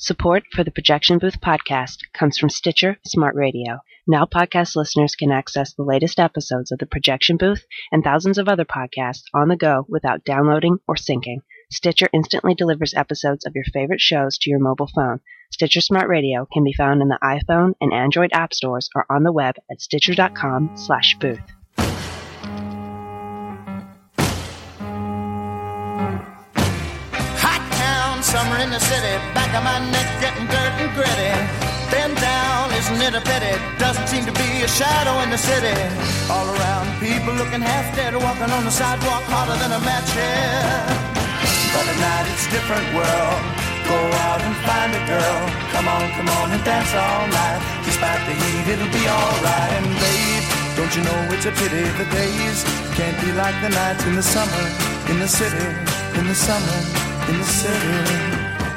Support for the Projection Booth podcast comes from Stitcher Smart Radio. Now podcast listeners can access the latest episodes of the Projection Booth and thousands of other podcasts on the go without downloading or syncing. Stitcher instantly delivers episodes of your favorite shows to your mobile phone. Stitcher Smart Radio can be found in the iPhone and Android app stores or on the web at stitcher.com/booth. Summer in the city, back of my neck getting dirt and gritty. Bend down, isn't it a pity? Doesn't seem to be a shadow in the city. All around, people looking half dead, walking on the sidewalk harder than a match here. But at night it's a different world. Go out and find a girl. Come on and dance all night. Despite the heat, it'll be alright. And babe, don't you know it's a pity the days can't be like the nights in the summer, in the city, in the summer. In the city.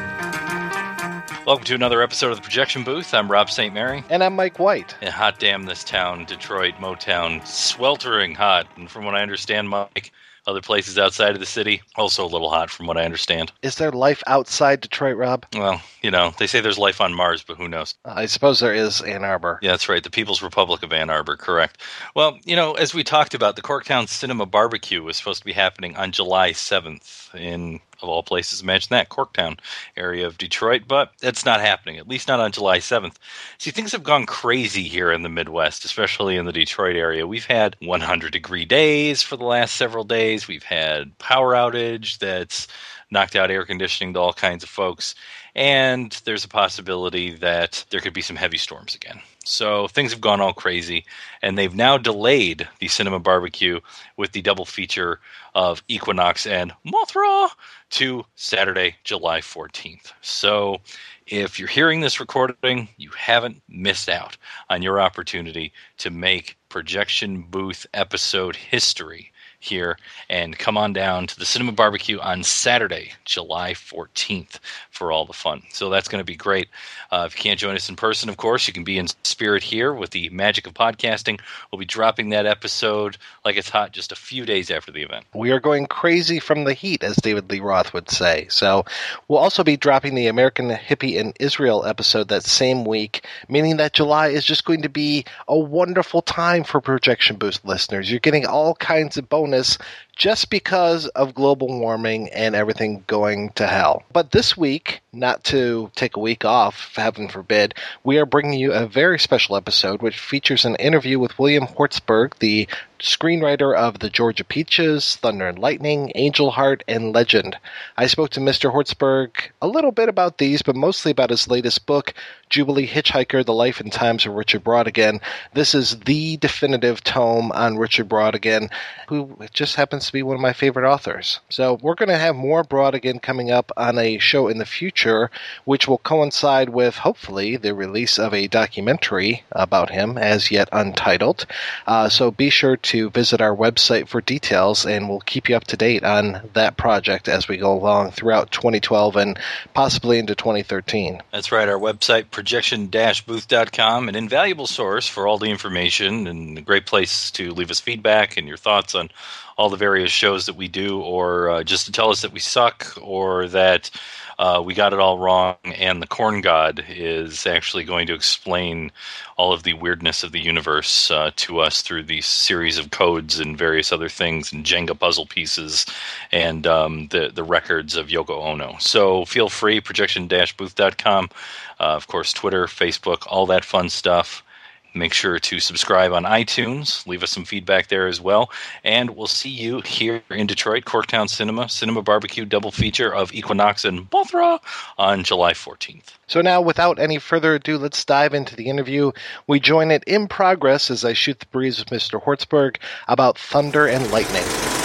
Welcome to another episode of the Projection Booth. I'm Rob St. Mary. And I'm Mike White. And hot damn this town, Detroit, Motown, sweltering hot. And from what I understand, Mike, other places outside of the city, also a little hot from what I understand. Is there life outside Detroit, Rob? Well, you know, they say there's life on Mars, but who knows? I suppose there is Ann Arbor. Yeah, that's right. The People's Republic of Ann Arbor, correct. Well, you know, as we talked about, the Corktown Cinema Barbecue was supposed to be happening on July 7th in, of all places, imagine that, Corktown area of Detroit, but that's not happening, at least not on July 7th. See, things have gone crazy here in the Midwest, especially in the Detroit area. We've had 100-degree days for the last several days. We've had power outage that's knocked out air conditioning to all kinds of folks, and there's a possibility that there could be some heavy storms again. So things have gone all crazy, and they've now delayed the Cinema Barbecue with the double feature of Equinox and Mothra to Saturday, July 14th. So if you're hearing this recording, you haven't missed out on your opportunity to make Projection Booth episode history here, and come on down to the Cinema Barbecue on Saturday, July 14th for all the fun. So that's going to be great. If you can't join us in person, of course, you can be in spirit here with the magic of podcasting. We'll be dropping that episode like it's hot just a few days after the event. We are going crazy from the heat, as David Lee Roth would say. So we'll also be dropping the American Hippie in Israel episode that same week, meaning that July is just going to be a wonderful time for Projection Booth listeners. You're getting all kinds of bonus just because of global warming and everything going to hell. But this week, not to take a week off, heaven forbid, we are bringing you a very special episode which features an interview with William Hortzberg, the screenwriter of The Georgia Peaches, Thunder and Lightning, Angel Heart, and Legend. I spoke to Mr. Hortzberg a little bit about these, but mostly about his latest book, Jubilee Hitchhiker, The Life and Times of Richard Brautigan. This is the definitive tome on Richard Brautigan, who just happens to be one of my favorite authors. So we're going to have more Brautigan coming up on a show in the future, which will coincide with, hopefully, the release of a documentary about him, as yet untitled. So be sure to visit our website for details, and we'll keep you up to date on that project as we go along throughout 2012 and possibly into 2013. That's right, our website, projection-booth.com, an invaluable source for all the information and a great place to leave us feedback and your thoughts on all the various shows that we do, or just to tell us that we suck or that we got it all wrong, and the Corn God is actually going to explain all of the weirdness of the universe to us through these series of codes and various other things and Jenga puzzle pieces and the records of Yoko Ono. So feel free, projection-booth.com, of course, Twitter, Facebook, all that fun stuff. Make sure to subscribe on iTunes. Leave us some feedback there as well. And we'll see you here in Detroit, Corktown Cinema Barbecue double feature of Equinox and Mothra on July 14th. So now, without any further ado, let's dive into the interview. We join it in progress as I shoot the breeze with Mr. Hortzberg about Thunder and Lightning.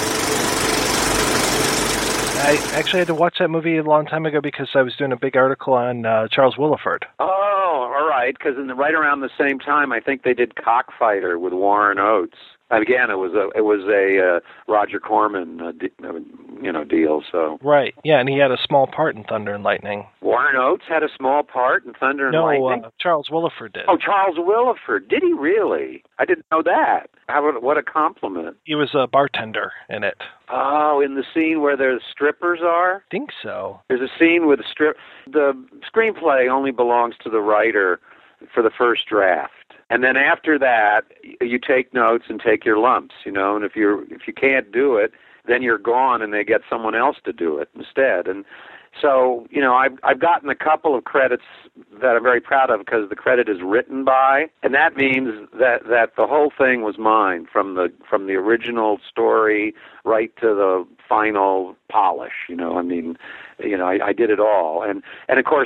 I actually had to watch that movie a long time ago because I was doing a big article on Charles Willeford. Oh, all right, because right around the same time, I think they did Cockfighter with Warren Oates. And again, it was a Roger Corman deal. So right, yeah, and he had a small part in Thunder and Lightning. Warren Oates had a small part in Thunder and Lightning? No, Charles Willeford did. Oh, Charles Willeford. Did he really? I didn't know that. What a compliment. He was a bartender in it. Oh, in the scene where the strippers are? I think so. There's a scene with the screenplay only belongs to the writer for the first draft. And then after that, you take notes and take your lumps, and if you can't do it, then you're gone and they get someone else to do it instead. And so, I've gotten a couple of credits that I'm very proud of because the credit is written by, and that means that the whole thing was mine from the original story right to the final polish. I did it all, and of course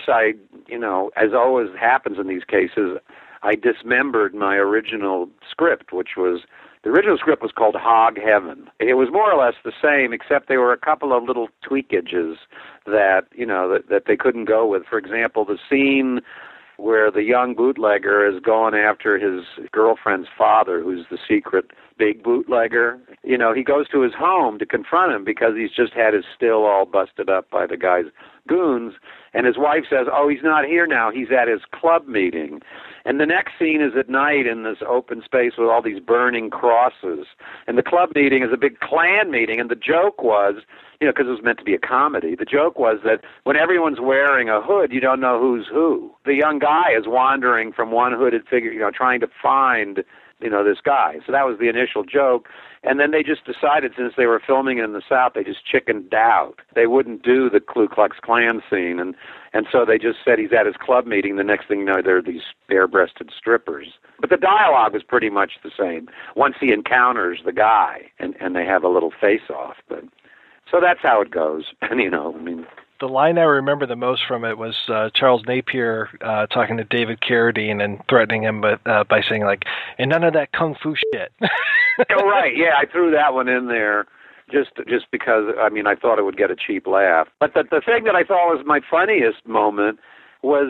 as always happens in these cases, I dismembered my original script, the original script was called Hog Heaven. It was more or less the same, except there were a couple of little tweakages that they couldn't go with. For example, the scene where the young bootlegger is going after his girlfriend's father, who's the secret big bootlegger. He goes to his home to confront him because he's just had his still all busted up by the guy's goons. And his wife says, oh, he's not here now. He's at his club meeting. And the next scene is at night in this open space with all these burning crosses. And the club meeting is a big Klan meeting. And the joke was, because it was meant to be a comedy, the joke was that when everyone's wearing a hood, you don't know who's who. The young guy is wandering from one hooded figure, trying to find this guy. So that was the initial joke. And then they just decided, since they were filming it in the South, they just chickened out. They wouldn't do the Ku Klux Klan scene. And so they just said he's at his club meeting. The next thing you know, there are these bare-breasted strippers. But the dialogue was pretty much the same once he encounters the guy and they have a little face-off. But so that's how it goes. And, the line I remember the most from it was Charles Napier talking to David Carradine and threatening him by saying, and none of that kung fu shit. Oh, right. Yeah, I threw that one in there just because, I thought it would get a cheap laugh. But the thing that I thought was my funniest moment was,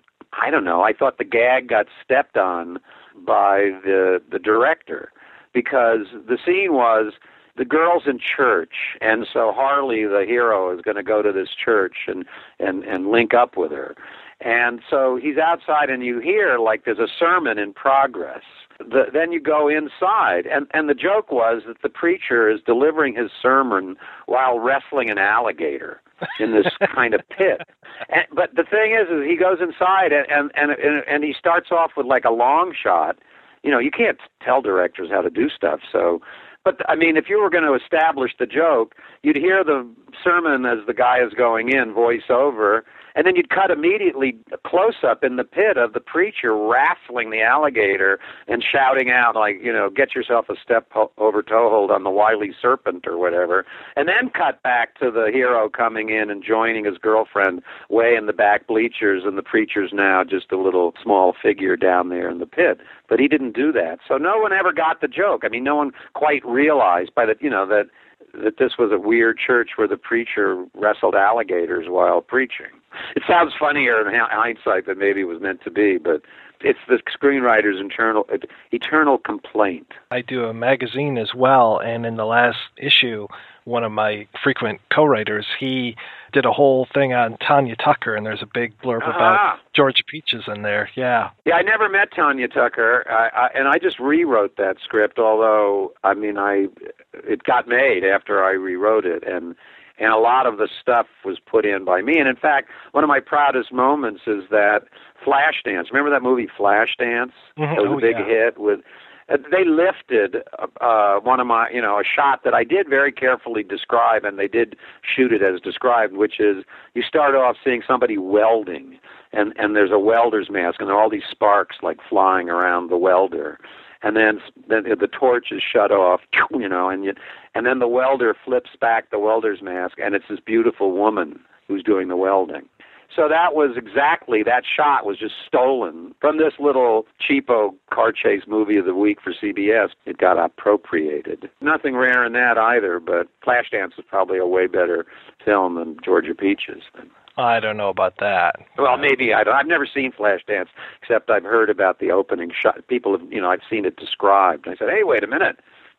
I don't know, I thought the gag got stepped on by the director, because the scene was, the girl's in church, and so Harley, the hero, is going to go to this church and link up with her. And so he's outside, and you hear, there's a sermon in progress. Then you go inside, and the joke was that the preacher is delivering his sermon while wrestling an alligator in this kind of pit. But the thing is he goes inside, and he starts off with, a long shot. You can't tell directors how to do stuff, so... But, if you were going to establish the joke, you'd hear the sermon as the guy is going in, voice over, and then you'd cut immediately a close-up in the pit of the preacher wrestling the alligator and shouting out, get yourself a step over toehold on the wily serpent or whatever, and then cut back to the hero coming in and joining his girlfriend way in the back bleachers, and the preacher's now just a little small figure down there in the pit. But he didn't do that. So no one ever got the joke. No one quite realized by that this was a weird church where the preacher wrestled alligators while preaching. It sounds funnier in hindsight than maybe it was meant to be, but it's the screenwriter's eternal complaint. I do a magazine as well, and in the last issue, one of my frequent co-writers, he did a whole thing on Tanya Tucker, and there's a big blurb about Georgia Peaches in there. Yeah. Yeah, I never met Tanya Tucker, and I just rewrote that script, although, it got made after I rewrote it, and a lot of the stuff was put in by me. And in fact, one of my proudest moments is that Flashdance. Remember that movie Flashdance? Mm-hmm. It was a big hit with... They lifted one of my, a shot that I did very carefully describe, and they did shoot it as described, which is you start off seeing somebody welding, and there's a welder's mask, and there are all these sparks flying around the welder. And then the torch is shut off, and then the welder flips back the welder's mask, and it's this beautiful woman who's doing the welding. So that was exactly, that shot was just stolen from this little cheapo car chase movie of the week for CBS. It got appropriated. Nothing rare in that either, but Flashdance is probably a way better film than Georgia Peaches. I don't know about that. Well, maybe I've never seen Flashdance, except I've heard about the opening shot. People have, I've seen it described. I said, hey, wait a minute.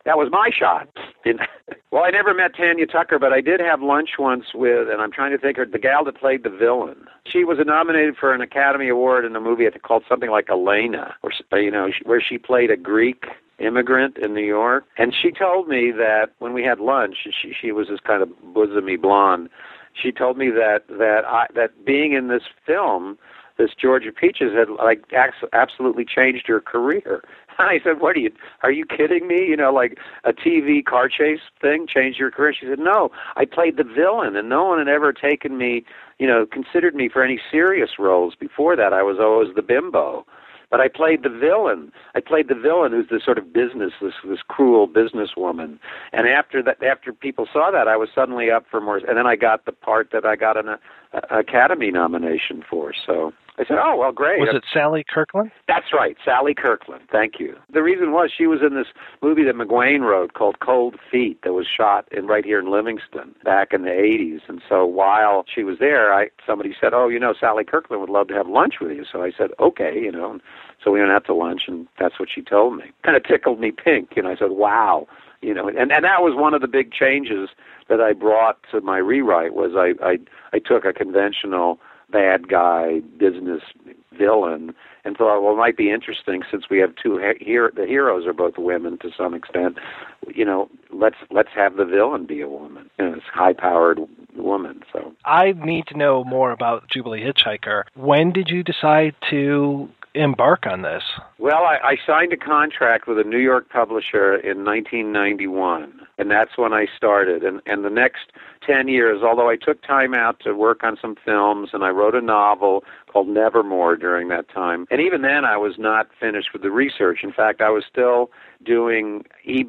That was my shot. Well, I never met Tanya Tucker, but I did have lunch once with, and I'm trying to think of the gal that played the villain. She was nominated for an Academy Award in a movie called something like Elena, or where she played a Greek immigrant in New York. And she told me that when we had lunch, she was this kind of bosomy blonde. She told me that being in this film, this Georgia Peaches, had absolutely changed her career. And I said, are you kidding me? Like a TV car chase thing changed your career? She said, no, I played the villain, and no one had ever taken me, considered me for any serious roles before that. I was always the bimbo. But I played the villain. I played the villain who's this sort of this cruel businesswoman. And after people saw that, I was suddenly up for more. And then I got the part that I got an Academy nomination for. So I said, oh, well, great. Was it Sally Kirkland? That's right, Sally Kirkland. Thank you. The reason was she was in this movie that McGuane wrote called Cold Feet that was shot right here in Livingston back in the 80s. And so while she was there, somebody said, oh, Sally Kirkland would love to have lunch with you. So I said, okay, So we went out to lunch, and that's what she told me. Kind of tickled me pink. I said, wow. And that was one of the big changes that I brought to my rewrite was I took a conventional bad guy business villain and thought, well, it might be interesting since we have the heroes are both women to some extent. Let's have the villain be a woman, this high-powered woman. So I need to know more about Jubilee Hitchhiker. When did you decide to embark on this? Well, I signed a contract with a New York publisher in 1991, and that's when I started. And the next 10 years, although I took time out to work on some films, and I wrote a novel called Nevermore during that time, and even then I was not finished with the research. In fact, I was still doing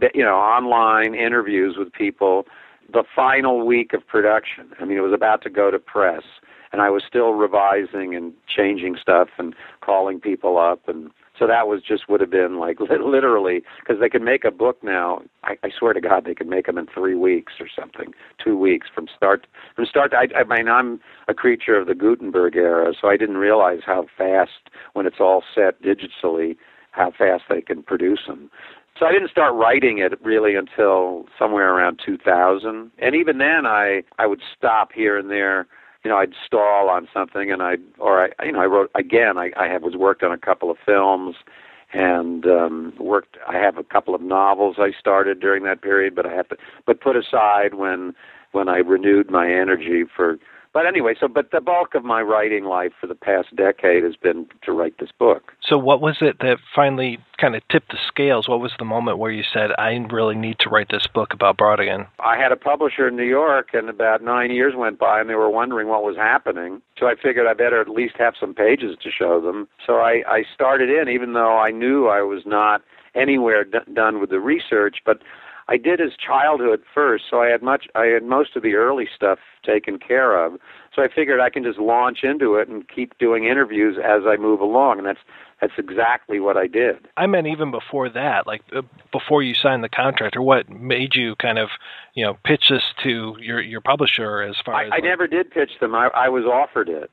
online interviews with people the final week of production. I mean, it was about to go to press, and I was still revising and changing stuff and calling people up. And so that would have been like literally, because they can make a book now. I swear to God, they could make them in 3 weeks or something, 2 weeks from start. I mean, I'm a creature of the Gutenberg era, so I didn't realize how fast, when it's all set digitally, how fast they can produce them. So I didn't start writing it really until somewhere around 2000. And even then, I would stop here and there. I'd stall on something, and I wrote again. I worked on a couple of films, and I have a couple of novels I started during that period, but put aside when I renewed my energy for. But anyway, but the bulk of my writing life for the past decade has been to write this book. So what was it that finally kind of tipped the scales? What was the moment where you said, I really need to write this book about Brautigan? I had a publisher in New York, and about 9 years went by, and they were wondering what was happening. So I figured I better at least have some pages to show them. So I started in, even though I knew I was not anywhere done with the research, but I did his childhood first, so I had most of the early stuff taken care of. So I figured I can just launch into it and keep doing interviews as I move along, and that's exactly what I did. I meant even before that, like before you signed the contract, or what made you kind of, pitch this to your publisher as far as... I never did pitch them. I was offered it.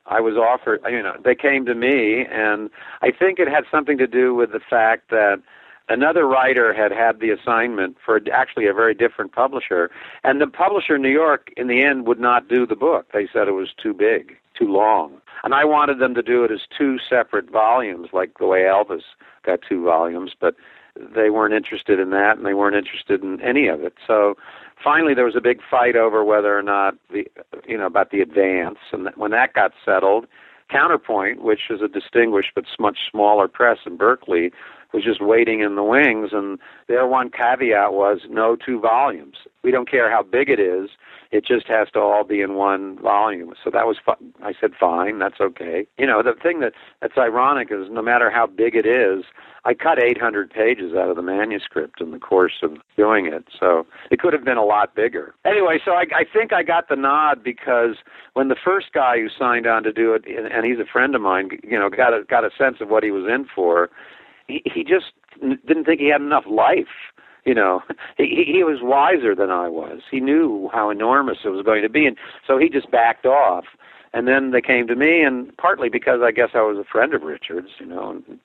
They came to me, and I think it had something to do with the fact that another writer had the assignment for actually a very different publisher, and the publisher in New York, in the end, would not do the book. They said it was too big, too long. And I wanted them to do it as 2 separate volumes, like the way Elvis got 2 volumes, but they weren't interested in that, and they weren't interested in any of it. So finally there was a big fight over whether or not, about the advance, and when that got settled, Counterpoint, which is a distinguished but much smaller press in Berkeley, was just waiting in the wings, and their one caveat was no 2 volumes. We don't care how big it is, it just has to all be in 1 volume. So that was I said, fine, that's okay. The thing that's ironic is no matter how big it is, I cut 800 pages out of the manuscript in the course of doing it, so it could have been a lot bigger. Anyway, so I think I got the nod because when the first guy who signed on to do it, and he's a friend of mine, got a sense of what he was in for, he just didn't think he had enough life. He was wiser than I was. He knew how enormous it was going to be, and so he just backed off. And then they came to me, and partly because I guess I was a friend of Richard's, and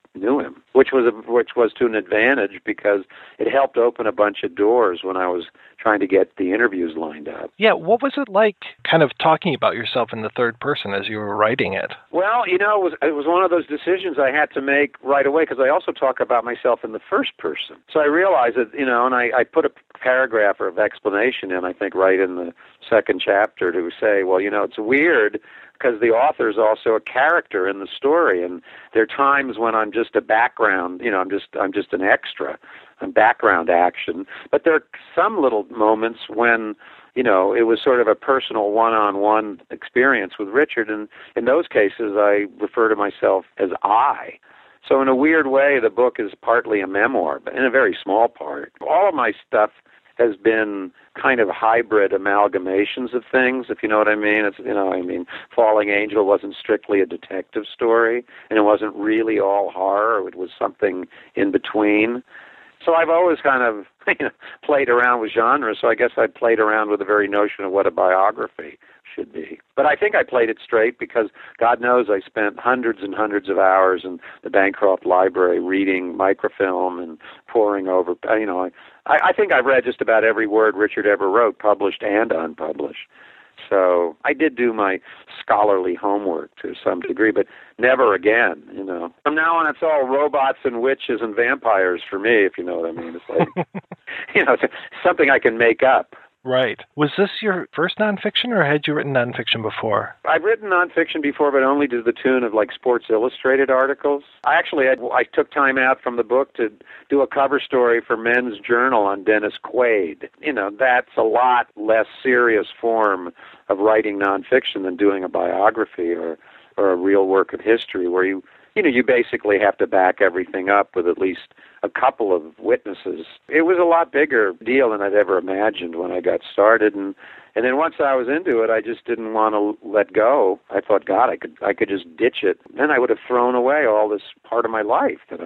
knew him, which was to an advantage because it helped open a bunch of doors when I was trying to get the interviews lined up. Yeah, what was it like kind of talking about yourself in the third person as you were writing it? Well, it was one of those decisions I had to make right away because I also talk about myself in the first person. So I realized that, and I put a paragraph of explanation in, I think, right in the second chapter to say, well, it's weird because the author is also a character in the story, and there are times when I'm just a background, I'm just an extra, I'm background action. But there are some little moments when, it was sort of a personal one-on-one experience with Richard, and in those cases I refer to myself as I. So in a weird way, the book is partly a memoir, but in a very small part. All of my stuff has been kind of hybrid amalgamations of things, if you know what I mean. Falling Angel wasn't strictly a detective story, and it wasn't really all horror. It was something in between. So I've always kind of played around with genres, so I guess I played around with the very notion of what a biography should be. But I think I played it straight because God knows I spent hundreds and hundreds of hours in the Bancroft Library reading microfilm and poring over, I think I've read just about every word Richard ever wrote, published and unpublished. So I did do my scholarly homework to some degree, but never again, From now on, it's all robots and witches and vampires for me, if you know what I mean. It's like, it's something I can make up. Right. Was this your first nonfiction, or had you written nonfiction before? I've written nonfiction before, but only to the tune of like Sports Illustrated articles. I took time out from the book to do a cover story for Men's Journal on Dennis Quaid. That's a lot less serious form of writing nonfiction than doing a biography or a real work of history, where you basically have to back everything up with at least a couple of witnesses. It was a lot bigger deal than I'd ever imagined when I got started, and then once I was into it, I just didn't want to let go. I thought, God, I could just ditch it. Then I would have thrown away all this part of my life that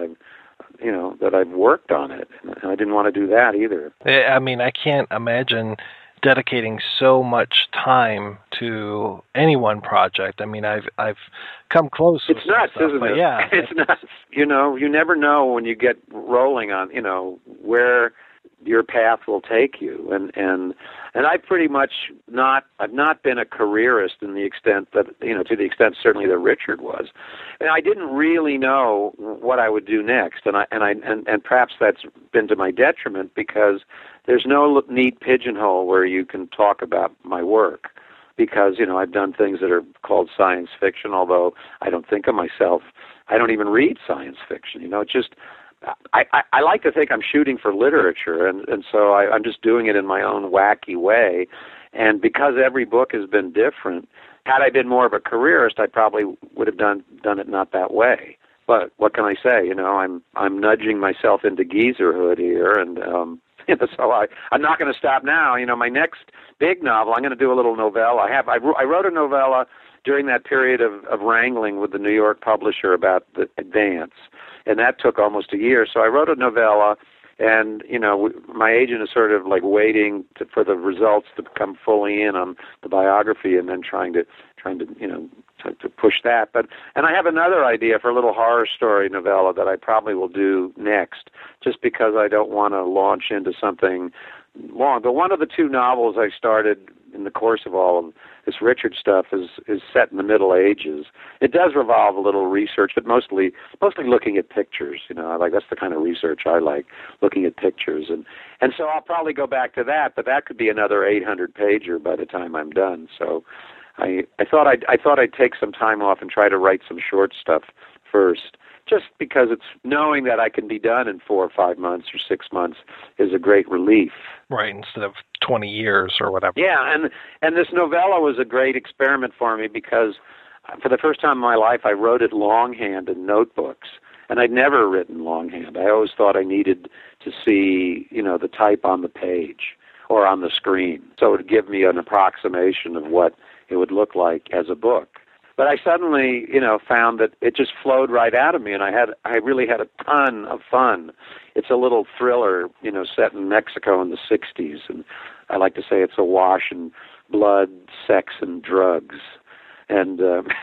I've worked on it, and I didn't want to do that either. I can't imagine dedicating so much time to any one project. I've come close. It's nuts, isn't it? Yeah, it's nuts. You never know when you get rolling on, where your path will take you. And I pretty much I've not been a careerist in the extent that, to the extent certainly that Richard was. And I didn't really know what I would do next. And perhaps that's been to my detriment because there's no neat pigeonhole where you can talk about my work. Because, I've done things that are called science fiction, although I don't think of myself, I don't even read science fiction, I like to think I'm shooting for literature, and so I'm just doing it in my own wacky way. And because every book has been different, had I been more of a careerist, I probably would have done it not that way. But what can I say? I'm nudging myself into geezerhood here, and so I'm not going to stop now. My next big novel, I'm going to do a little novella. I wrote a novella during that period of wrangling with the New York publisher about the Advance, and that took almost a year. So I wrote a novella, and my agent is sort of like waiting for the results to come fully in on the biography, and then trying to push that. And I have another idea for a little horror story novella that I probably will do next, just because I don't want to launch into something long. But one of the two novels I started in the course of all of this Richard stuff is set in the Middle Ages. It does revolve a little research, but mostly looking at pictures. That's the kind of research I like, looking at pictures. And so I'll probably go back to that, but that could be another 800-pager by the time I'm done. So I thought I'd take some time off and try to write some short stuff first, just because it's knowing that I can be done in 4 or 5 months or 6 months is a great relief. Right, instead of 20 years or whatever. Yeah, and this novella was a great experiment for me because for the first time in my life I wrote it longhand in notebooks, and I'd never written longhand. I always thought I needed to see, the type on the page or on the screen, so it would give me an approximation of what it would look like as a book. But I suddenly, found that it just flowed right out of me, and I really had a ton of fun. It's a little thriller, set in Mexico in the 60s, and I like to say it's awash in blood, sex, and drugs. And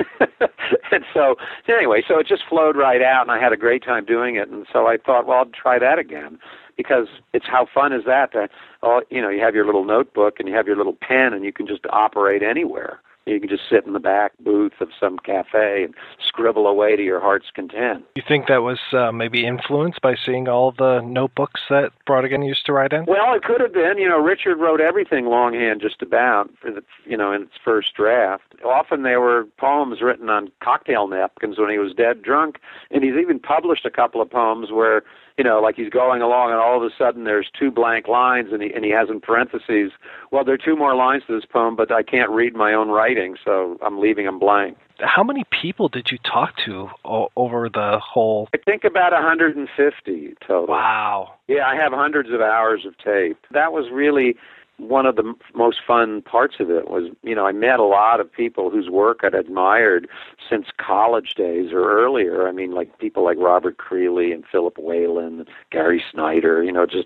and so anyway, so it just flowed right out, and I had a great time doing it. And so I thought, well, I'll try that again, because it's how fun is that? You have your little notebook and you have your little pen, and you can just operate anywhere. You can just sit in the back booth of some cafe and scribble away to your heart's content. You think that was maybe influenced by seeing all the notebooks that Brautigan used to write in? Well, it could have been. Richard wrote everything longhand just about, in its first draft. Often they were poems written on cocktail napkins when he was dead drunk, and he's even published a couple of poems where, like he's going along and all of a sudden there's 2 blank lines and he has in parentheses, well, there are 2 more lines to this poem, but I can't read my own writing, so I'm leaving them blank. How many people did you talk to over the whole? I think about 150 total. Wow. Yeah, I have hundreds of hours of tape. That was really one of the most fun parts of it was, I met a lot of people whose work I'd admired since college days or earlier. I mean, like people like Robert Creeley and Philip Whalen, Gary Snyder,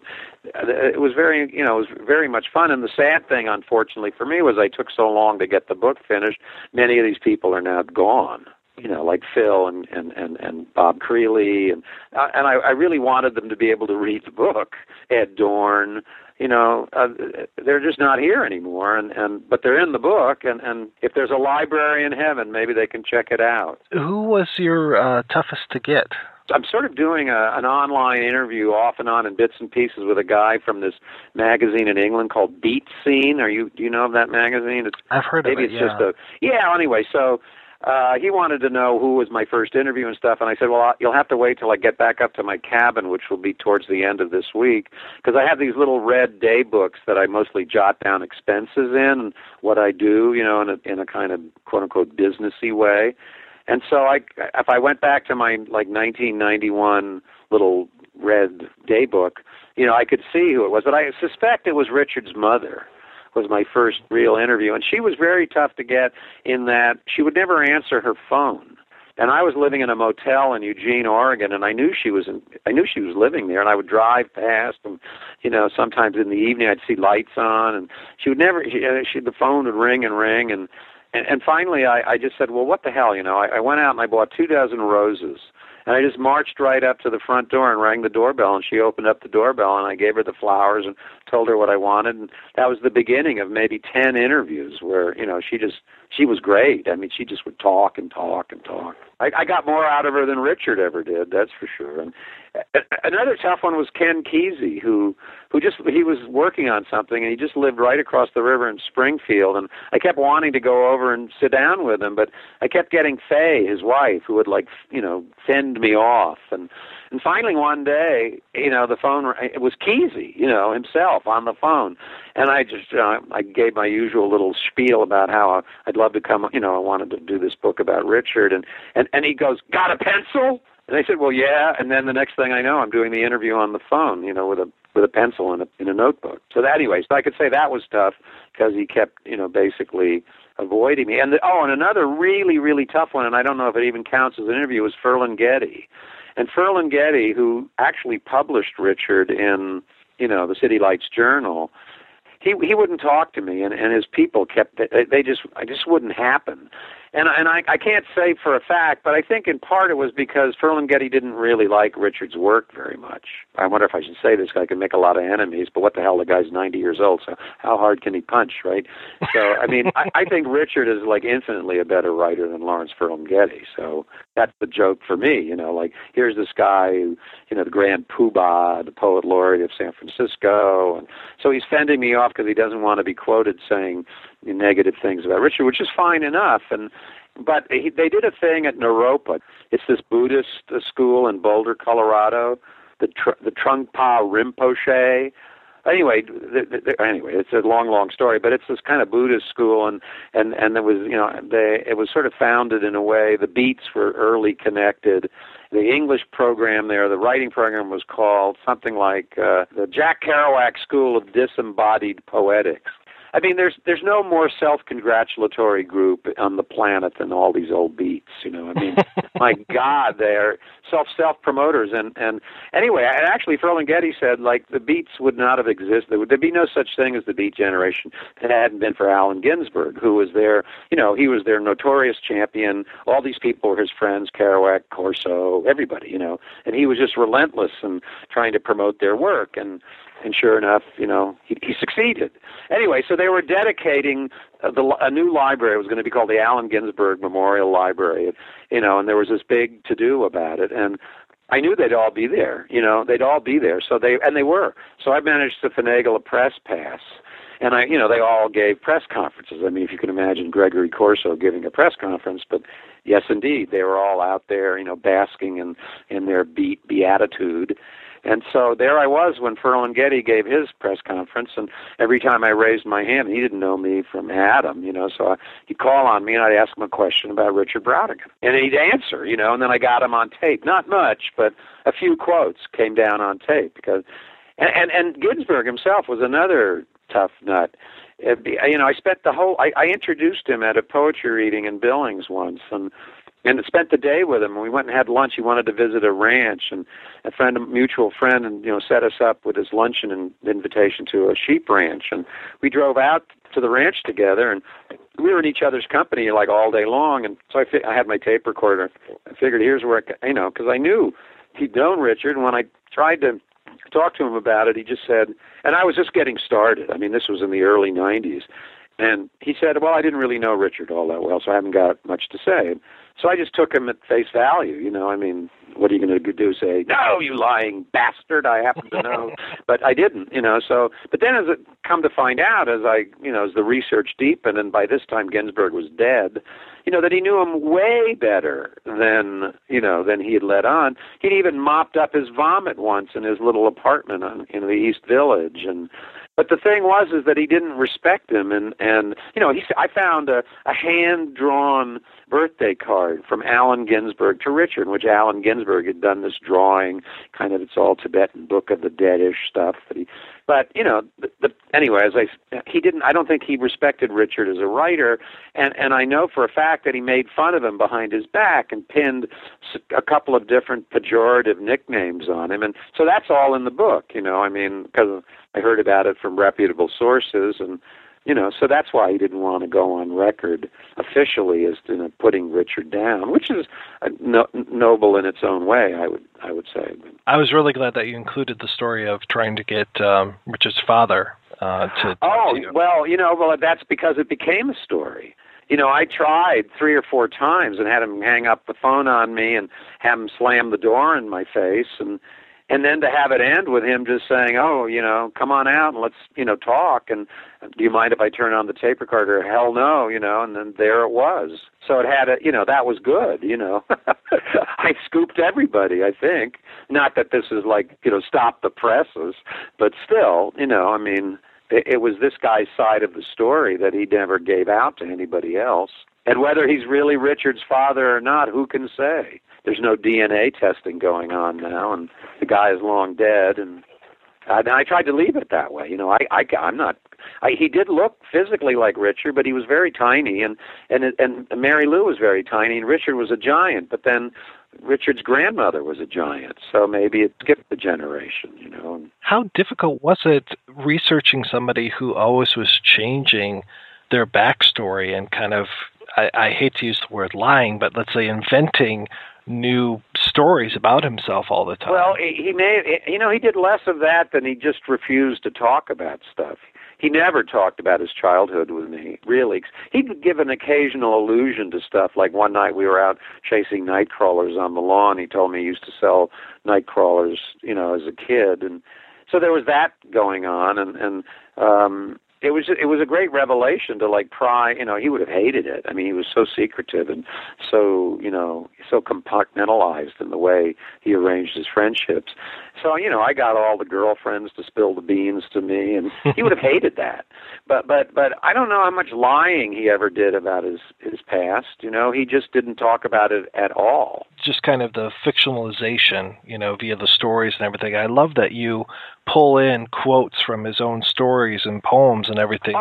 it was very much fun. And the sad thing, unfortunately for me, was I took so long to get the book finished. Many of these people are now gone. Like Phil and Bob Creeley, and I really wanted them to be able to read the book. Ed Dorn, they're just not here anymore, but they're in the book, and if there's a library in heaven, maybe they can check it out. Who was your toughest to get? I'm sort of doing an online interview off and on in bits and pieces with a guy from this magazine in England called Beat Scene. Do you know of that magazine? I've heard of it, Anyway, so he wanted to know who was my first interview and stuff, and I said, well, you'll have to wait till I get back up to my cabin, which will be towards the end of this week, because I have these little red day books that I mostly jot down expenses in and what I do, in a kind of quote-unquote businessy way. And so if I went back to my 1991 little red day book, I could see who it was, but I suspect it was Richard's mother. Was my first real interview, and she was very tough to get in that she would never answer her phone. And I was living in a motel in Eugene, Oregon, and I knew she was living there, and I would drive past, and sometimes in the evening I'd see lights on, and she would never. The phone would ring and ring, and finally I just said, well, what the hell, I went out and I bought 24 roses. And I just marched right up to the front door and rang the doorbell, and she opened up the doorbell, and I gave her the flowers and told her what I wanted. And that was the beginning of maybe 10 interviews where, she was great. I mean, she just would talk and talk and talk. I got more out of her than Richard ever did, that's for sure. And another tough one was Ken Kesey, who he was working on something, and he just lived right across the river in Springfield, and I kept wanting to go over and sit down with him, but I kept getting Faye, his wife, who would fend me off, and finally one day, the phone, it was Kesey, himself on the phone, and I just, I gave my usual little spiel about how I'd love to come, I wanted to do this book about Richard, and he goes, got a pencil? And I said, well, yeah. And then the next thing I know, I'm doing the interview on the phone, with a pencil in a notebook. So I could say that was tough because he kept, basically avoiding me. And another really, really tough one, and I don't know if it even counts as an interview, was Ferlinghetti. And Ferlinghetti, who actually published Richard in, the City Lights Journal, he wouldn't talk to me, and his people I just wouldn't happen. And I can't say for a fact, but I think in part it was because Ferlinghetti didn't really like Richard's work very much. I wonder if I should say this, I can make a lot of enemies, but what the hell, the guy's 90 years old, so how hard can he punch, right? So, I mean, I think Richard is infinitely a better writer than Lawrence Ferlinghetti, so that's the joke for me, here's this guy who, the grand poobah, the poet laureate of San Francisco, and so he's fending me off because he doesn't want to be quoted saying negative things about Richard, which is fine enough, but they did a thing at Naropa. It's this Buddhist school in Boulder, Colorado, the Trungpa Rinpoche. Anyway, it's a long story, but it's this kind of Buddhist school, and there was, it was sort of founded in a way. The beats were early connected. The English program there, the writing program was called something like the Jack Kerouac School of Disembodied Poetics. I mean, there's no more self-congratulatory group on the planet than all these old beats, I mean, my God, they're self-promoters. And anyway, and actually Ferlinghetti said, like, the Beats would not have existed. There'd be no such thing as the Beat generation if it hadn't been for Allen Ginsberg, who was their, he was their notorious champion. All these people were his friends, Kerouac, Corso, everybody, and he was just relentless in trying to promote their work. And sure enough, he succeeded. Anyway, so they were dedicating a new library. It was going to be called the Allen Ginsberg Memorial Library, and there was this big to-do about it. And I knew they'd all be there, they'd all be there. So they were. So I managed to finagle a press pass. And they all gave press conferences. I mean, if you can imagine Gregory Corso giving a press conference, but yes, indeed, they were all out there, basking in their beatitude. And so there I was when Ferlinghetti gave his press conference, and every time I raised my hand, he didn't know me from Adam, so he'd call on me and I'd ask him a question about Richard Brautigan. And he'd answer, and then I got him on tape. Not much, but a few quotes came down on tape. And Ginsberg himself was another tough nut. I spent I introduced him at a poetry reading in Billings once, and spent the day with him. And we went and had lunch. He wanted to visit a ranch, and a mutual friend, and set us up with his luncheon and invitation to a sheep ranch. And we drove out to the ranch together, and we were in each other's company like all day long. And so I had my tape recorder. I figured here's where because I knew he'd known Richard. And when I tried to talk to him about it, he just said, and I was just getting started. I mean, this was in the early 90s. And he said, well, I didn't really know Richard all that well, so I haven't got much to say. So I just took him at face value, what are you going to do? Say, no, you lying bastard, I happen to know. But I didn't, but then as it come to find out, as the research deepened, and by this time Ginsberg was dead, that he knew him way better than he had let on. He'd even mopped up his vomit once in his little apartment in the East Village. But the thing was that he didn't respect him, and I found a hand-drawn birthday card from Allen Ginsberg to Richard, in which Allen Ginsberg had done this drawing, kind of it's all Tibetan Book of the Dead-ish stuff. Anyway, I don't think he respected Richard as a writer, and I know for a fact that he made fun of him behind his back and pinned a couple of different pejorative nicknames on him, and so that's all in the book, because I heard about it from reputable sources, and so that's why he didn't want to go on record officially as putting Richard down, which is noble in its own way, I would say. I was really glad that you included the story of trying to get Richard's father to talk to you. Well, that's because it became a story. I tried 3 or 4 times and had him hang up the phone on me and have him slam the door in my face, and then to have it end with him just saying, come on out and let's, talk. And do you mind if I turn on the tape recorder? Hell no, and then there it was. So it had that was good, I scooped everybody, I think. Not that this is like, stop the presses, but still, it was this guy's side of the story that he never gave out to anybody else. And whether he's really Richard's father or not, who can say? There's no DNA testing going on now, and the guy is long dead. And I tried to leave it that way. I'm not. He did look physically like Richard, but he was very tiny, and Mary Lou was very tiny, and Richard was a giant. But then Richard's grandmother was a giant, so maybe it skipped the generation. How difficult was it researching somebody who always was changing their backstory and kind of, I hate to use the word lying, but let's say inventing new stories about himself all the time? Well, he did less of that than he just refused to talk about stuff. He never talked about his childhood with me, really. He'd give an occasional allusion to stuff, like one night we were out chasing night crawlers on the lawn. He told me he used to sell night crawlers, as a kid. And so there was that going on, and it was a great revelation to pry. He would have hated it. I mean, he was so secretive and so so compartmentalized in the way he arranged his friendships. So I got all the girlfriends to spill the beans to me, and he would have hated that. But I don't know how much lying he ever did about his past. He just didn't talk about it at all. Just kind of the fictionalization, via the stories and everything. I love that you pull in quotes from his own stories and poems and everything.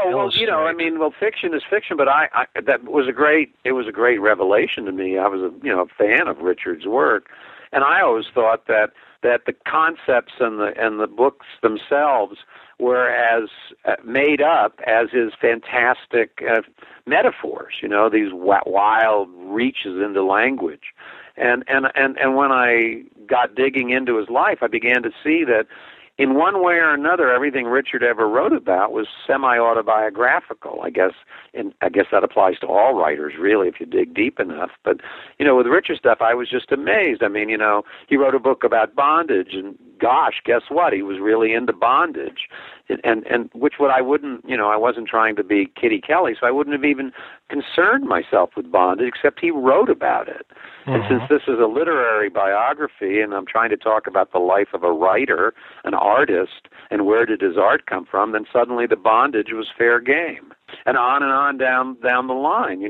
Fiction is fiction, but it was a great revelation to me. I was a fan of Richard's work, And I always thought that the concepts and the books themselves were as made up as his fantastic metaphors, these wild reaches into language. And when I got digging into his life, I began to see that in one way or another, everything Richard ever wrote about was semi-autobiographical. I guess that applies to all writers, really, if you dig deep enough. But, with Richard's stuff, I was just amazed. I mean, he wrote a book about bondage, and gosh, guess what? He was really into bondage. And which what I wouldn't, I wasn't trying to be Kitty Kelly, so I wouldn't have even concerned myself with bondage, except he wrote about it. Mm-hmm. And since this is a literary biography, and I'm trying to talk about the life of a writer, an artist, and where did his art come from, then suddenly the bondage was fair game. And on down the line,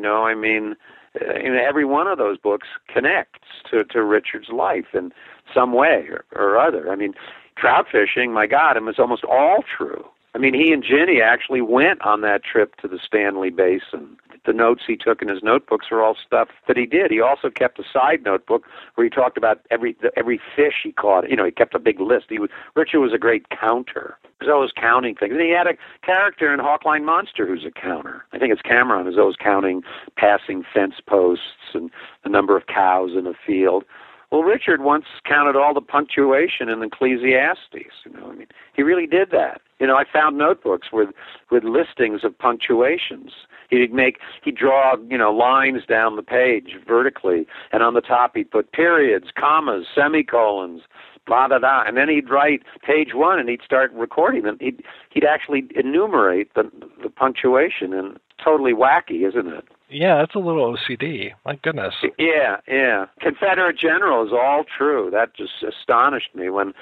every one of those books connects to Richard's life in some way or other. I mean, trout fishing, my God, it was almost all true. I mean, he and Ginny actually went on that trip to the Stanley Basin. The notes he took in his notebooks are all stuff that he did. He also kept a side notebook where he talked about every fish he caught. He kept a big list. Richard was a great counter. He was always counting things. And he had a character in Hawkline Monster who's a counter. I think it's Cameron, who's always counting passing fence posts and the number of cows in a field. Well, Richard once counted all the punctuation in Ecclesiastes. He really did that. I found notebooks with listings of punctuations. He'd draw, lines down the page vertically, and on the top he'd put periods, commas, semicolons, blah, blah, blah, and then he'd write page 1 and he'd start recording them. He'd actually enumerate the punctuation, and totally wacky, isn't it? Yeah, that's a little OCD. My goodness. Yeah. Confederate General is all true. That just astonished me when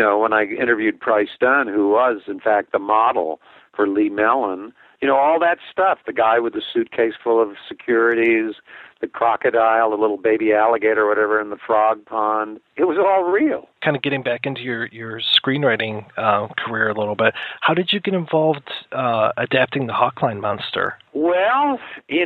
I interviewed Price Dunn, who was, in fact, the model for Lee Mellon. All that stuff, the guy with the suitcase full of securities, the crocodile, the little baby alligator, whatever, in the frog pond. It was all real. Kind of getting back into your screenwriting career a little bit, how did you get involved adapting the Hawkline Monster? Well,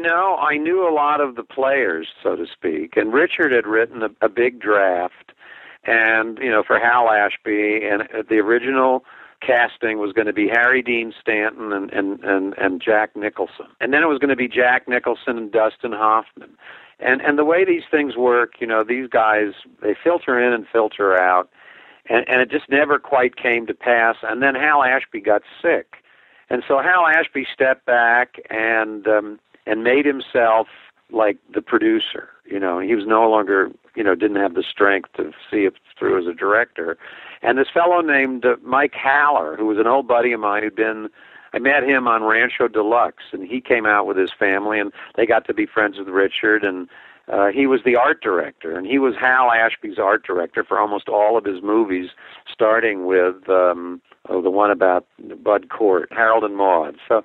I knew a lot of the players, so to speak, and Richard had written a big draft, and, for Hal Ashby, and the original casting was going to be Harry Dean Stanton and Jack Nicholson. And then it was going to be Jack Nicholson and Dustin Hoffman. And the way these things work, these guys, they filter in and filter out, and it just never quite came to pass. And then Hal Ashby got sick. And so Hal Ashby stepped back and made himself like the producer. He was no longer, didn't have the strength to see it through as a director. And this fellow named Mike Haller, who was an old buddy of mine I met him on Rancho Deluxe, and he came out with his family, and they got to be friends with Richard, and he was the art director, and he was Hal Ashby's art director for almost all of his movies, starting with the one about Bud Cort, Harold and Maude. So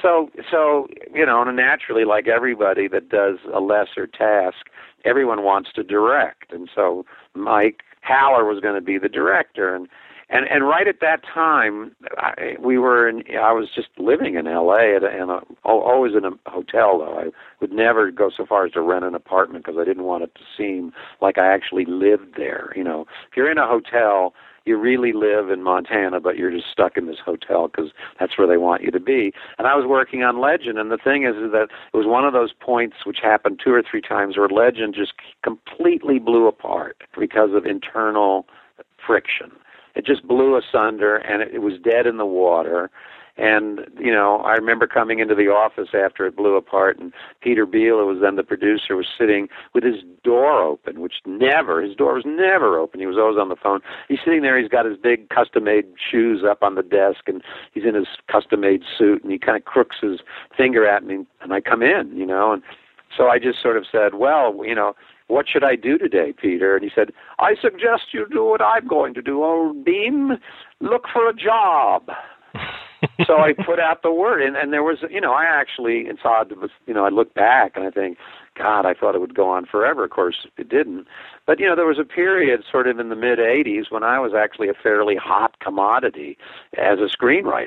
naturally, like everybody that does a lesser task, everyone wants to direct, and so Mike Haller was going to be the director, and right at that time, I was just living in L.A. Always in a hotel, though. I would never go so far as to rent an apartment because I didn't want it to seem like I actually lived there. If you're in a hotel, you really live in Montana, but you're just stuck in this hotel because that's where they want you to be. And I was working on Legend, and the thing is that it was one of those points which happened 2 or 3 times where Legend just completely blew apart because of internal friction. It just blew asunder, and it was dead in the water. And, I remember coming into the office after it blew apart, and Peter Beale, who was then the producer, was sitting with his door open, his door was never open. He was always on the phone. He's sitting there, he's got his big custom-made shoes up on the desk, and he's in his custom-made suit, and he kind of crooks his finger at me, and I come in, and so I just sort of said, well, what should I do today, Peter? And he said, I suggest you do what I'm going to do, old bean. Look for a job. So I put out the word, and there was, I actually, it's odd, I look back and I think, God, I thought it would go on forever. Of course, it didn't. But, there was a period sort of in the mid-'80s when I was actually a fairly hot commodity as a screenwriter.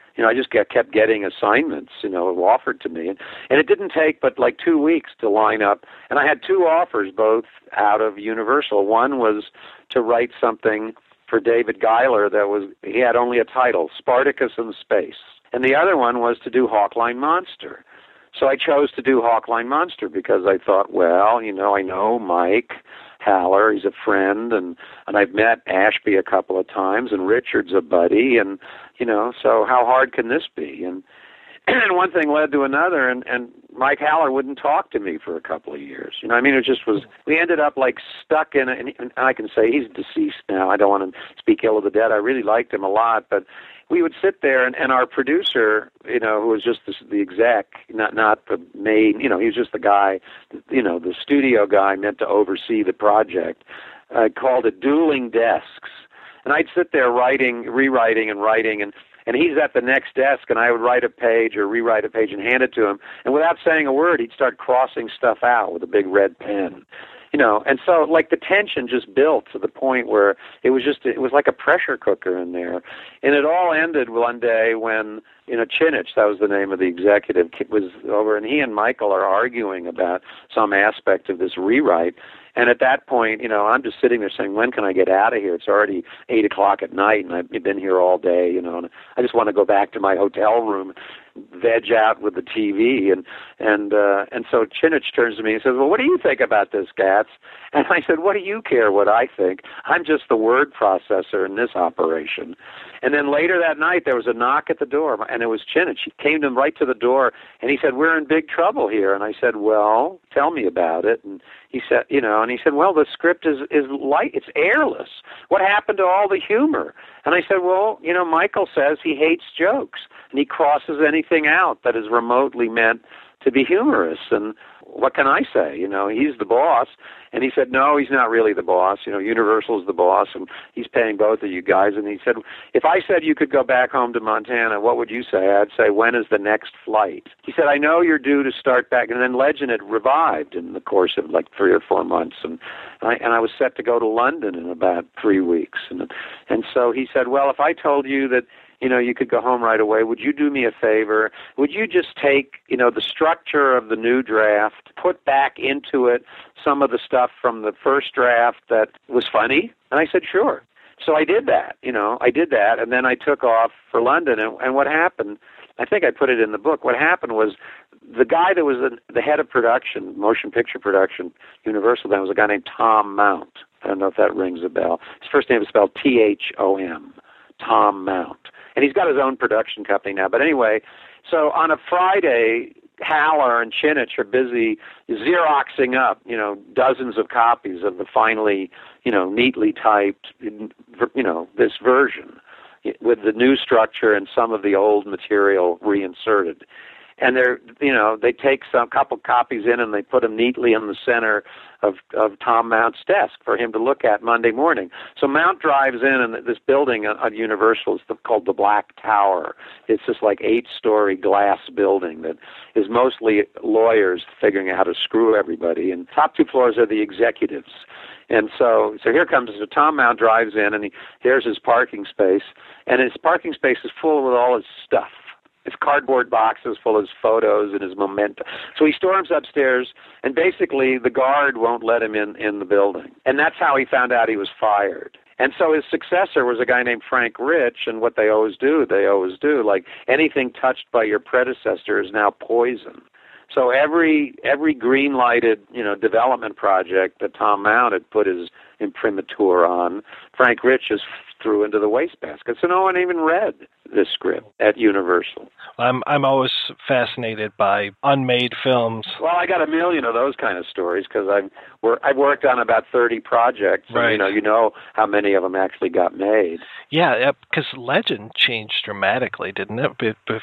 I just kept getting assignments, offered to me. And it didn't take but like 2 weeks to line up. And I had 2 offers, both out of Universal. One was to write something for David Giler he had only a title, Spartacus in Space. And the other one was to do Hawkline Monster. So I chose to do Hawkline Monster because I thought, well, I know Mike Haller, he's a friend, and I've met Ashby a couple of times, and Richard's a buddy, and, so how hard can this be? And one thing led to another, and Mike Haller wouldn't talk to me for a couple of years. It just was, we ended up like stuck in it, and I can say he's deceased now. I don't want to speak ill of the dead. I really liked him a lot, but we would sit there, and our producer, who was just the exec, not the main, he was just the guy, the studio guy meant to oversee the project, called it dueling desks. And I'd sit there rewriting and writing, and he's at the next desk, and I would write a page or rewrite a page and hand it to him. And without saying a word, he'd start crossing stuff out with a big red pen. And so like the tension just built to the point where it was like a pressure cooker in there. And it all ended one day when, Chinich, that was the name of the executive, was over, and he and Michael are arguing about some aspect of this rewrite. And at that point, I'm just sitting there saying, when can I get out of here? It's already 8 o'clock at night, and I've been here all day, and I just want to go back to my hotel room, veg out with the TV. And so Chinich turns to me and says, well, what do you think about this, Gatz? And I said, what do you care what I think? I'm just the word processor in this operation. And then later that night, there was a knock at the door, and it was Chinich. He came right to the door, and he said, we're in big trouble here. And I said, well, tell me about it. And he said, and he said, well, the script is light, it's airless. What happened to all the humor? And I said, well, Michael says he hates jokes, and he crosses anything out that is remotely meant to be humorous. And what can I say? He's the boss. And he said, no, he's not really the boss. Universal's the boss, and he's paying both of you guys. And he said, if I said you could go back home to Montana, what would you say? I'd say, when is the next flight? He said, I know you're due to start back. And then Legend had revived in the course of like 3 or 4 months. And I was set to go to London in about 3 weeks. And so he said, well, if I told you that, you could go home right away, would you do me a favor? Would you just take, the structure of the new draft, put back into it some of the stuff from the first draft that was funny? And I said, sure. So I did that, and then I took off for London. And what happened, I think I put it in the book, what happened was the guy that was the head of production, motion picture production, Universal, then was a guy named Tom Mount. I don't know if that rings a bell. His first name is spelled Thom, Tom Mount. And he's got his own production company now. But anyway, so on a Friday, Haller and Chinich are busy Xeroxing up, dozens of copies of the finally, neatly typed, this version with the new structure and some of the old material reinserted. And they take some couple copies in and they put them neatly in the center of Tom Mount's desk for him to look at Monday morning. So Mount drives in, and this building at Universal is called the Black Tower. It's this like 8-story glass building that is mostly lawyers figuring out how to screw everybody. And top 2 floors are the executives. And so here comes, Tom Mount drives in, and here's his parking space, and his parking space is full with all his stuff. His cardboard boxes full of his photos and his memento. So he storms upstairs, and basically the guard won't let him in the building. And that's how he found out he was fired. And so his successor was a guy named Frank Rich, and what they always do, like anything touched by your predecessor is now poison. So every green-lighted, development project that Tom Mount had put his imprimatur on, Frank Rich just threw into the wastebasket. So no one even read this script at Universal. I'm always fascinated by unmade films. Well, I got a million of those kind of stories because I've worked on about 30 projects. Right. And, you know how many of them actually got made. Yeah, because Legend changed dramatically, didn't it?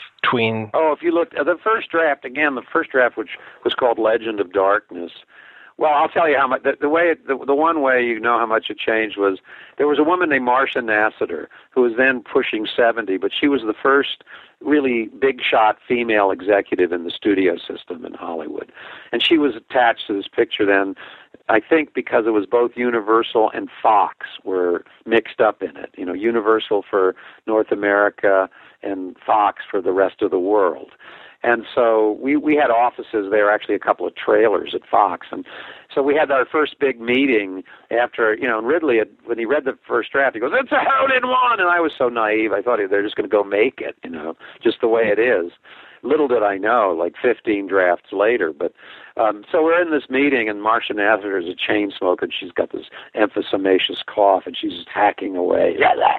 Between if you look at the first draft, which was called Legend of Darkness, Well, I'll tell you how much. The one way you know how much it changed was there was a woman named Marcia Nassiter who was then pushing 70, but she was the first really big shot female executive in the studio system in Hollywood, and she was attached to this picture then. I think because it was both Universal and Fox were mixed up in it. You know, Universal for North America and Fox for the rest of the world. And so we had offices there, actually a couple of trailers at Fox. And so we had our first big meeting after, you know, and Ridley, when he read the first draft, he goes, "It's a hole-in-one." And I was so naive. I thought they're just going to go make it, you know, just the way it is. Little did I know, like 15 drafts later. But so we're in this meeting, and Marcia Nassiter is a chain smoker, and she's got this emphysemacious cough, and she's just hacking away.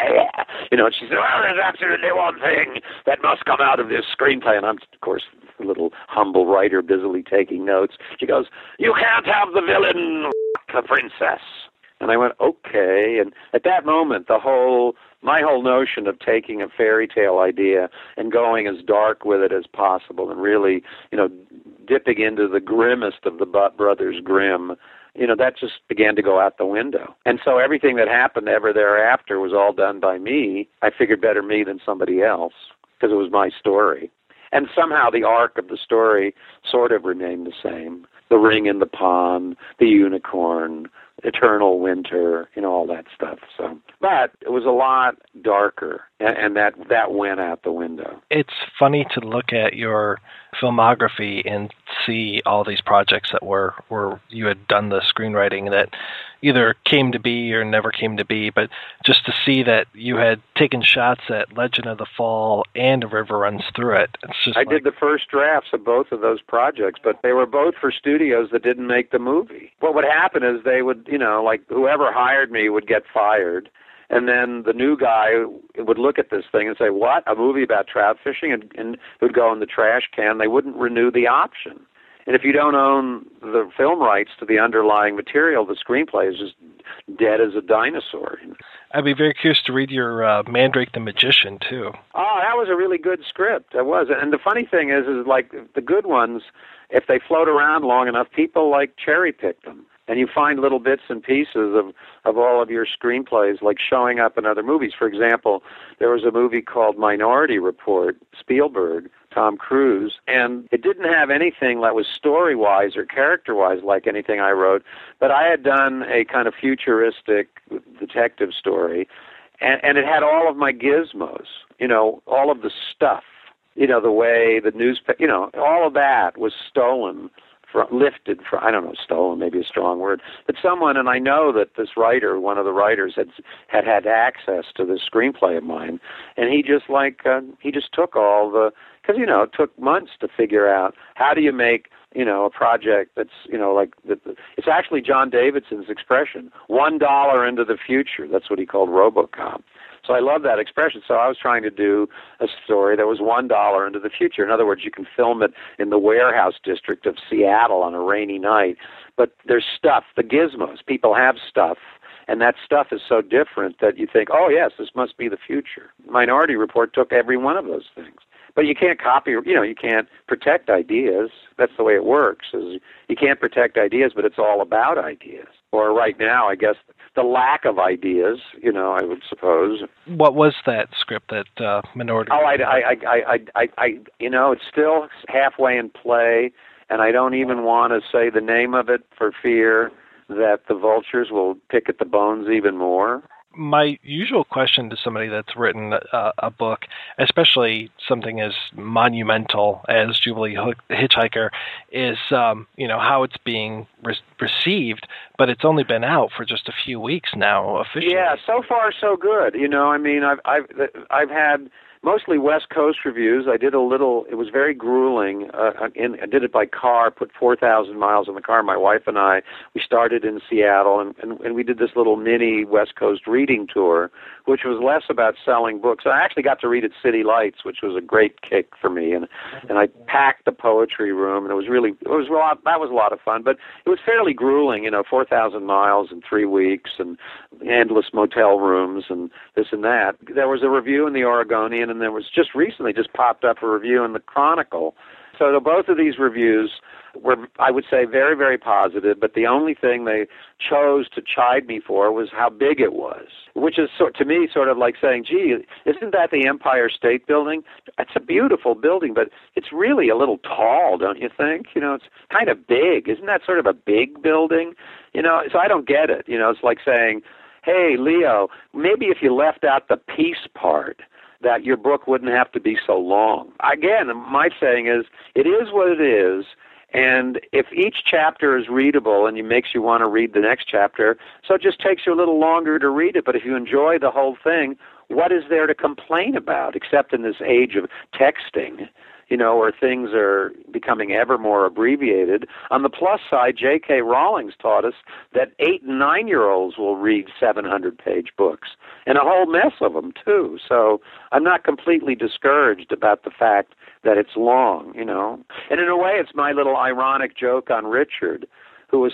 You know, and she said, "Well, there's absolutely one thing that must come out of this screenplay." And I'm, of course, a little humble writer busily taking notes. She goes, "You can't have the villain the princess." And I went, okay. And at that moment, my whole notion of taking a fairy tale idea and going as dark with it as possible and really, you know, dipping into the grimmest of the Brothers Grimm, you know, that just began to go out the window. And so everything that happened ever thereafter was all done by me. I figured better me than somebody else because it was my story. And somehow the arc of the story sort of remained the same. The ring in the pond, the unicorn, eternal winter, you know, all that stuff. So, but it was a lot darker, and that went out the window. It's funny to look at your filmography and see all these projects that were you had done the screenwriting that either came to be or never came to be, but just to see that you had taken shots at Legend of the Fall and A River Runs Through It. It's just I did the first drafts of both of those projects, but they were both for studios that didn't make the movie. What would happen is they would, you know, like whoever hired me would get fired, and then the new guy would look at this thing and say, "What? A movie about trout fishing?" And it would go in the trash can. They wouldn't renew the option. And if you don't own the film rights to the underlying material, the screenplay is just dead as a dinosaur. I'd be very curious to read your Mandrake the Magician, too. Oh, that was a really good script. It was. And the funny thing is like the good ones, if they float around long enough, people like cherry pick them. And you find little bits and pieces of all of your screenplays like showing up in other movies. For example, there was a movie called Minority Report, Spielberg, Tom Cruise, and it didn't have anything that was story-wise or character-wise like anything I wrote, but I had done a kind of futuristic detective story, and it had all of my gizmos, you know, all of the stuff, you know, the way the newspaper, you know, all of that was stolen. Lifted from, I don't know, stolen, maybe a strong word, but someone, and I know that this writer, one of the writers, had access to this screenplay of mine, and he just took all the, because, you know, it took months to figure out how do you make, you know, a project that's, you know, like, it's actually John Davidson's expression, $1 into the future. That's what he called RoboCop. So I love that expression. So I was trying to do a story that was $1 into the future. In other words, you can film it in the warehouse district of Seattle on a rainy night. But there's stuff, the gizmos. People have stuff, and that stuff is so different that you think, oh, yes, this must be the future. Minority Report took every one of those things. But you can't copy, you know, you can't protect ideas. That's the way it works. Is you can't protect ideas, but it's all about ideas. Or right now, I guess, the lack of ideas, you know, I would suppose. What was that script that Minority? Oh, I you know, it's still halfway in play, and I don't even want to say the name of it for fear that the vultures will pick at the bones even more. My usual question to somebody that's written a book, especially something as monumental as Jubilee Hitchhiker, is you know, how it's being received. But it's only been out for just a few weeks now, officially. Yeah, so far so good. You know, I mean, I've had mostly West Coast reviews. I did a little. It was very grueling. I did it by car. Put 4,000 miles in the car. My wife and I. We started in Seattle, and we did this little mini West Coast reading tour, which was less about selling books. I actually got to read at City Lights, which was a great kick for me. And I packed the poetry room, and that was a lot of fun. But it was fairly grueling. You know, 4,000 miles in 3 weeks, and endless motel rooms, and this and that. There was a review in the Oregonian. And there was just recently popped up a review in the Chronicle. So both of these reviews were, I would say, very, very positive, but the only thing they chose to chide me for was how big it was, which is, to me, sort of like saying, gee, isn't that the Empire State Building? It's a beautiful building, but it's really a little tall, don't you think? You know, it's kind of big. Isn't that sort of a big building? You know, so I don't get it. You know, it's like saying, hey, Leo, maybe if you left out the peace part, that your book wouldn't have to be so long. Again, my saying is, it is what it is, and if each chapter is readable and it makes you want to read the next chapter, so it just takes you a little longer to read it, but if you enjoy the whole thing, what is there to complain about, except in this age of texting, you know, where things are becoming ever more abbreviated. On the plus side, J.K. Rowling taught us that 8- and 9-year-olds will read 700-page books, and a whole mess of them, too. So I'm not completely discouraged about the fact that it's long, you know. And in a way, it's my little ironic joke on Richard, whose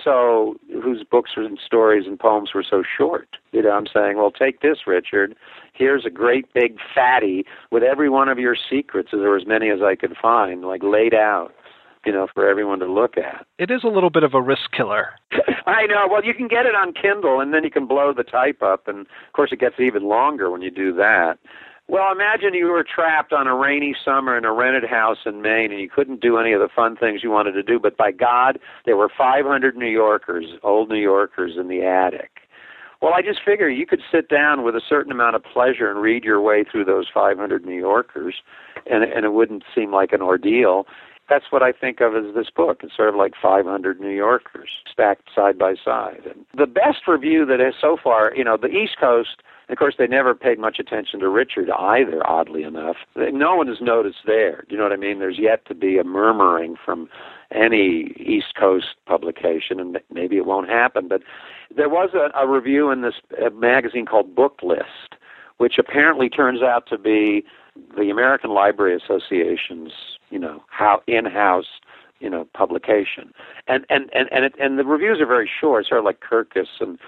books and stories and poems were so short. You know, I'm saying, well, take this, Richard. Here's a great big fatty with every one of your secrets, as there were as many as I could find, like laid out, you know, for everyone to look at. It is a little bit of a risk killer. I know. Well, you can get it on Kindle, and then you can blow the type up, and, of course, it gets even longer when you do that. Well, imagine you were trapped on a rainy summer in a rented house in Maine, and you couldn't do any of the fun things you wanted to do, but by God, there were 500 New Yorkers, old New Yorkers, in the attic. Well, I just figure you could sit down with a certain amount of pleasure and read your way through those 500 New Yorkers, and it wouldn't seem like an ordeal. That's what I think of as this book. It's sort of like 500 New Yorkers stacked side by side. And the best review that is so far, you know, the East Coast, of course, they never paid much attention to Richard either, oddly enough. No one has noticed there. Do you know what I mean? There's yet to be a murmuring from any East Coast publication, and maybe it won't happen. But there was a review in this magazine called Book List, which apparently turns out to be the American Library Association's, you know, in-house, you know, publication, and the reviews are very short, sort of like Kirkus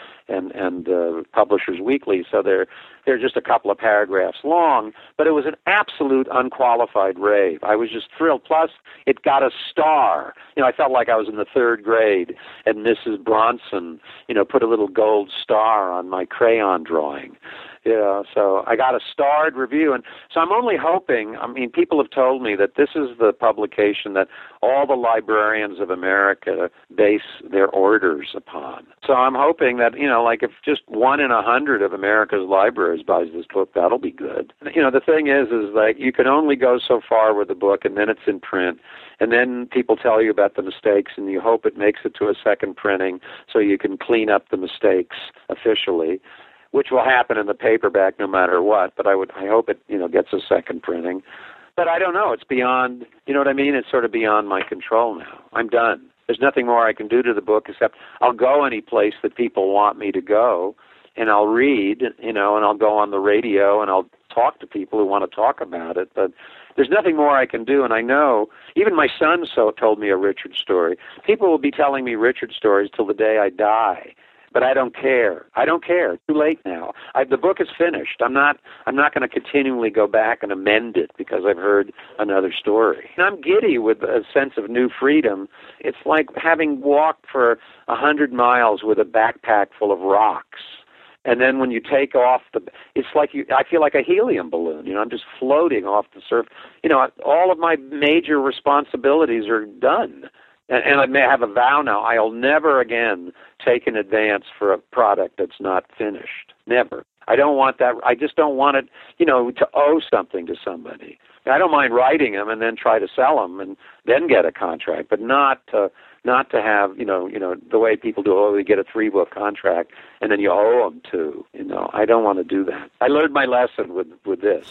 and Publishers Weekly. So they're just a couple of paragraphs long, but it was an absolute unqualified rave. I was just thrilled. Plus, it got a star. You know, I felt like I was in the 3rd grade, and Mrs. Bronson, you know, put a little gold star on my crayon drawing. Yeah, so I got a starred review, and so I'm only hoping, I mean, people have told me that this is the publication that all the librarians of America base their orders upon. So I'm hoping that, you know, like if just 1 in 100 of America's libraries buys this book, that'll be good. You know, the thing is like you can only go so far with the book, and then it's in print, and then people tell you about the mistakes, and you hope it makes it to a second printing so you can clean up the mistakes officially, which will happen in the paperback no matter what, but I hope it, you know, gets a second printing. But I don't know. It's beyond, you know what I mean? It's sort of beyond my control now. I'm done. There's nothing more I can do to the book except I'll go any place that people want me to go, and I'll read, you know, and I'll go on the radio, and I'll talk to people who want to talk about it. But there's nothing more I can do, and I know, even my son told me a Richard story. People will be telling me Richard stories till the day I die. But I don't care. I don't care. Too late now. The book is finished. I'm not going to continually go back and amend it because I've heard another story. And I'm giddy with a sense of new freedom. It's like having walked for 100 miles with a backpack full of rocks. And then when you take off it's like I feel like a helium balloon. You know, I'm just floating off the surface. You know, all of my major responsibilities are done. And I may have a vow now, I'll never again take an advance for a product that's not finished. Never. I don't want that. I just don't want it, you know, to owe something to somebody. I don't mind writing them and then try to sell them and then get a contract, but not to have, you know, the way people do, they get a 3-book contract and then you owe them 2. You know, I don't want to do that. I learned my lesson with this.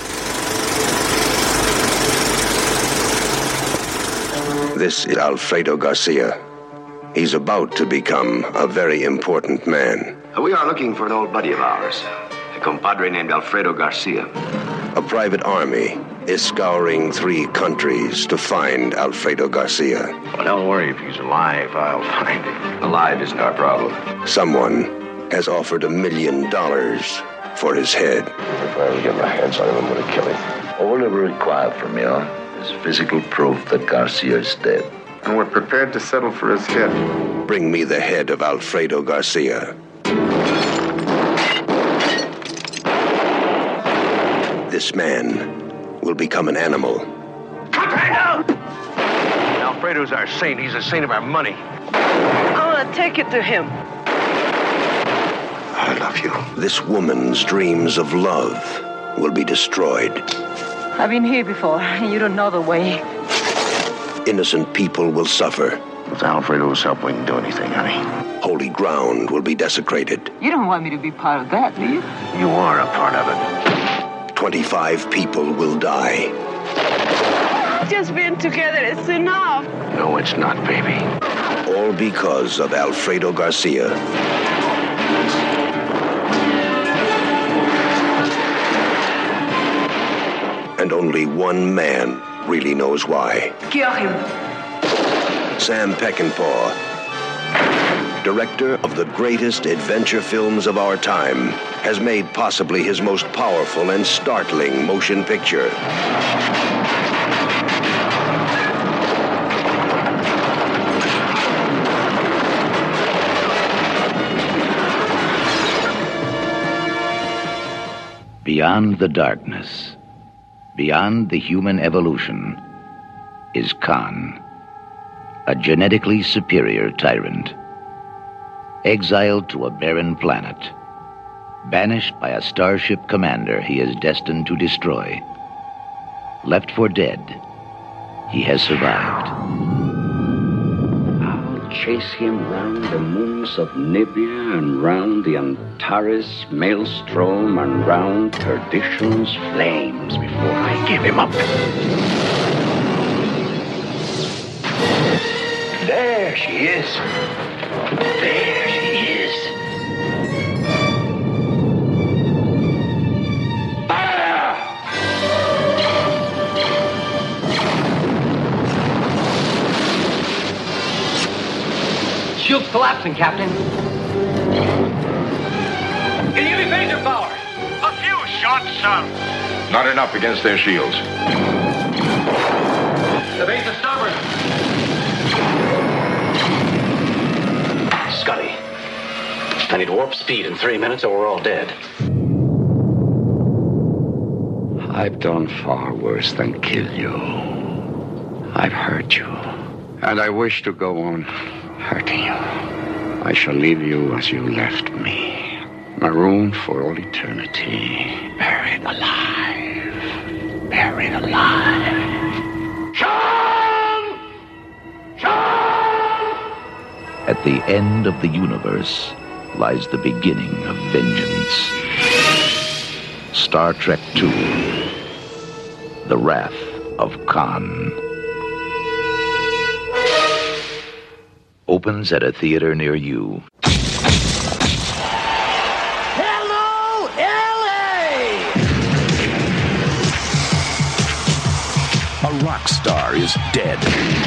This is Alfredo Garcia. He's about to become a very important man. We are looking for an old buddy of ours, a compadre named Alfredo Garcia. A private army is scouring 3 countries to find Alfredo Garcia. Well, don't worry. If he's alive, I'll find him. Alive isn't our problem. Someone has offered $1 million for his head. If I ever get my hands on him, I'm going to kill him. All ever required from you is physical proof that Garcia is dead. and we're prepared to settle for his head. Bring me the head of Alfredo Garcia. This man will become an animal. Alfredo's our saint. He's a saint of our money. I want to take it to him. I love you. This woman's dreams of love will be destroyed. I've been here before. You don't know the way. Innocent people will suffer. With Alfredo's help, we can do anything, honey. Holy ground will be desecrated. You don't want me to be part of that, do you? You are a part of it. 25 people will die. Just being together is enough. No, it's not, baby. All because of Alfredo Garcia. And only one man really knows why. Kill him. Sam Peckinpah, director of the greatest adventure films of our time, has made possibly his most powerful and startling motion picture. Beyond the darkness, beyond the human evolution, is Khan, a genetically superior tyrant. Exiled to a barren planet, banished by a starship commander he is destined to destroy. Left for dead, he has survived. I'll chase him round the moons of Nibia and round the Antares maelstrom and round perdition's flames before I give him up. There she is. There she is. Fire! Shield's collapsing, Captain. Can you give me phaser power? A few shots, sir. Not enough against their shields. The base is starboard. Scotty, I need warp speed in 3 minutes or we're all dead. I've done far worse than kill you. I've hurt you. And I wish to go on hurting you. I shall leave you as you left me. Marooned for all eternity. Buried alive. Buried alive. Sean! Sean! At the end of the universe lies the beginning of vengeance. Star Trek II, The Wrath of Khan. Opens at a theater near you. Hello, L.A.! A rock star is dead.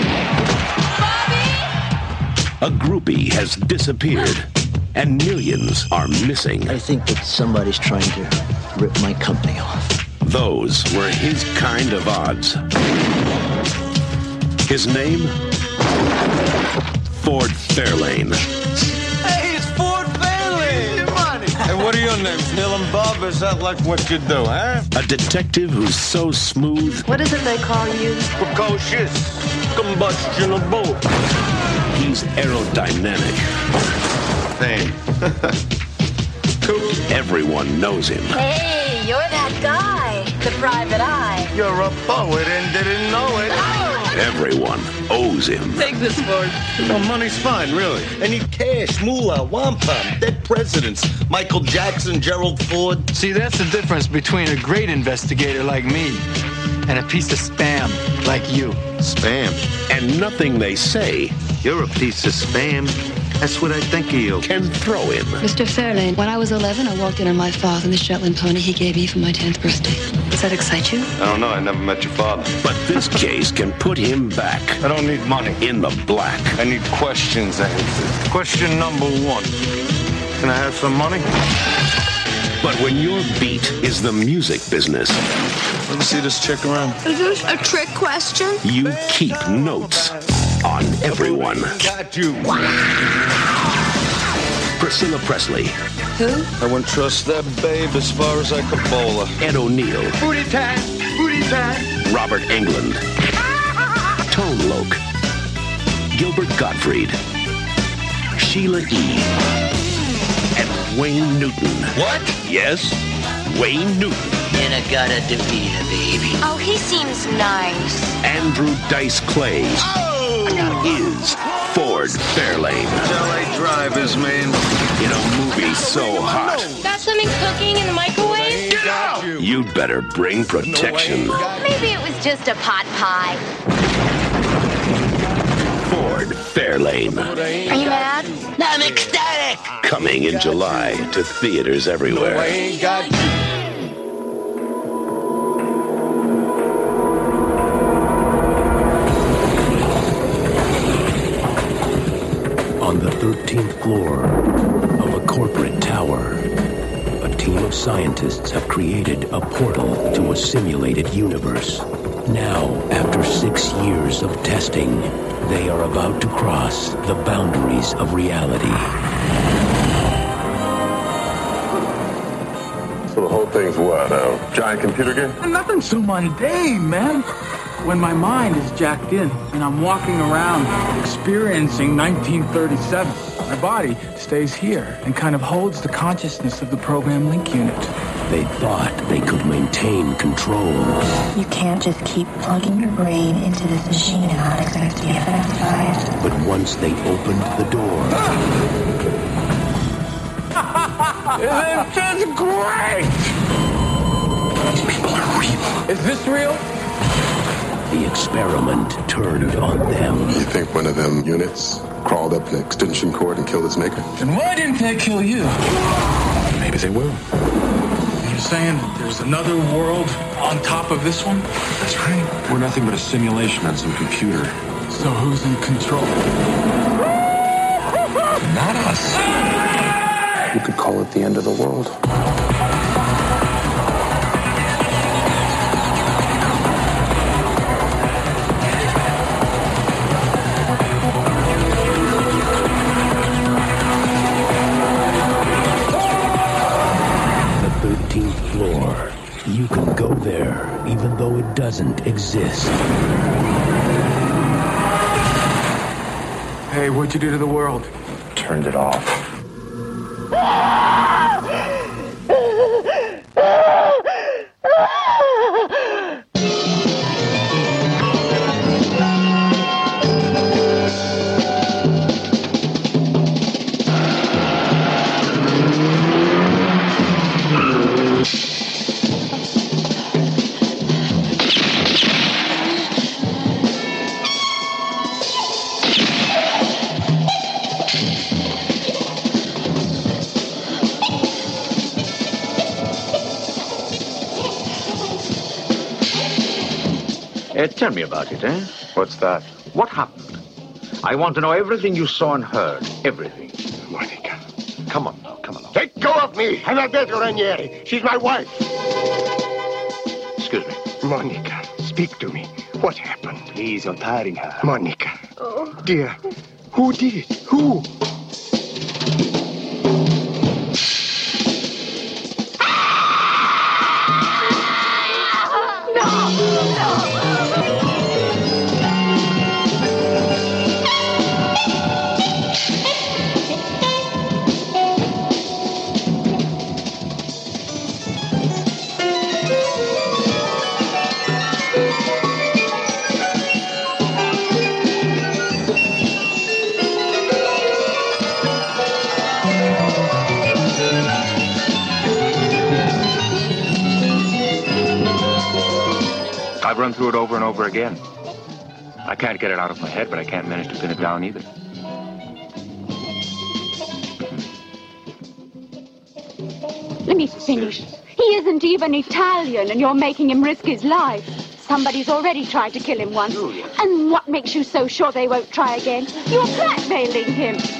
A groupie has disappeared, and millions are missing. I think that somebody's trying to rip my company off. Those were his kind of odds. His name? Ford Fairlane. Hey, it's Ford Fairlane! Money. Hey, what are your names? Neil and Bob? Is that like what you do, huh? A detective who's so smooth. What is it they call you? Precocious. Combustionable. He's aerodynamic. Fame. Cool. Everyone knows him. Hey, you're that guy, the private eye. You're a poet and didn't know it. Oh. Everyone owes him. Take this, Ford. No, money's fine, really. I need cash, moolah, wampum, dead presidents, Michael Jackson, Gerald Ford. See, that's the difference between a great investigator like me and a piece of spam like you. Spam? And nothing they say. You're a piece of spam. That's what I think of you. Can throw him. Mr. Fairlane, when I was 11, I walked in on my father and the Shetland pony he gave me for my 10th birthday. Does that excite you? I don't know. I never met your father. But this case can put him back. I don't need money. In the black. I need questions answered. Question number 1. Can I have some money? But when your beat is the music business. Let me see this chick around. Is this a trick question? You keep notes. on everyone. Got you. Priscilla Presley. Who? I wouldn't trust that babe as far as I could bowl her. Ed O'Neill. Booty time. Booty time. Robert Englund. Tone Loc. Gilbert Gottfried. Sheila E. And Wayne Newton. What? Yes, Wayne Newton. And I gotta defeat a baby. Oh, he seems nice. Andrew Dice Clay is Ford Fairlane. LA Drive is mean. In a movie so hot, Got something cooking in the microwave? Get out! you'd better bring protection. Maybe it was just a pot pie. Ford Fairlane. Are you mad? I'm ecstatic. Coming in July to theaters everywhere. Ain't got you. On the 13th floor of a corporate tower, a team of scientists have created a portal to a simulated universe. Now, after 6 years of testing, they are about to cross the boundaries of reality. So the whole thing's what, a giant computer game? Nothing so mundane, man. When my mind is jacked in and I'm walking around experiencing 1937, my body stays here and kind of holds the consciousness of the program link unit. They thought they could maintain control. You can't just keep plugging your brain into this machine and not expect to be satisfied. But once they opened the door... Isn't this great? These people are real. Is this real? The experiment turned on them. You think one of them units crawled up an extension cord and killed its maker? Then why didn't they kill you? Maybe they will. You're saying there's another world on top of this one? That's right. We're nothing but a simulation on some computer. So who's in control? Not us. You could call it the end of the world. Floor. You can go there, even though it doesn't exist. Hey, what'd you do to the world? Turned it off. Tell me about it, eh? What's that? What happened? I want to know everything you saw and heard. Everything. Monica. Come on now, come on. Let go of me! I'm Alberto Ranieri. She's my wife. Excuse me. Monica, speak to me. What happened? Please, you're tiring her. Monica. Oh. Dear, who did it? Who? I've run through it over and over again. I can't get it out of my head, but I can't manage to pin it down either. Let me finish. He isn't even Italian, and you're making him risk his life. Somebody's already tried to kill him once. And what makes you so sure they won't try again? You're blackmailing him.